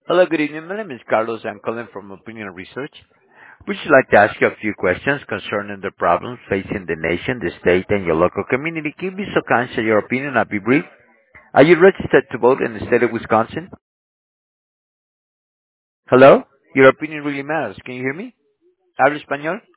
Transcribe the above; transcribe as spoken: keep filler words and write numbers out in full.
Hello, good evening. My name is Carlos. I'm calling from Opinion Research. Would you like to ask you a few questions concerning the problems facing the nation, the state, and your local community? Can you be so kind, share your opinion? I'll be brief. Are you registered to vote in the state of Wisconsin? Hello? Your opinion really matters. Can you hear me? ¿Habla español?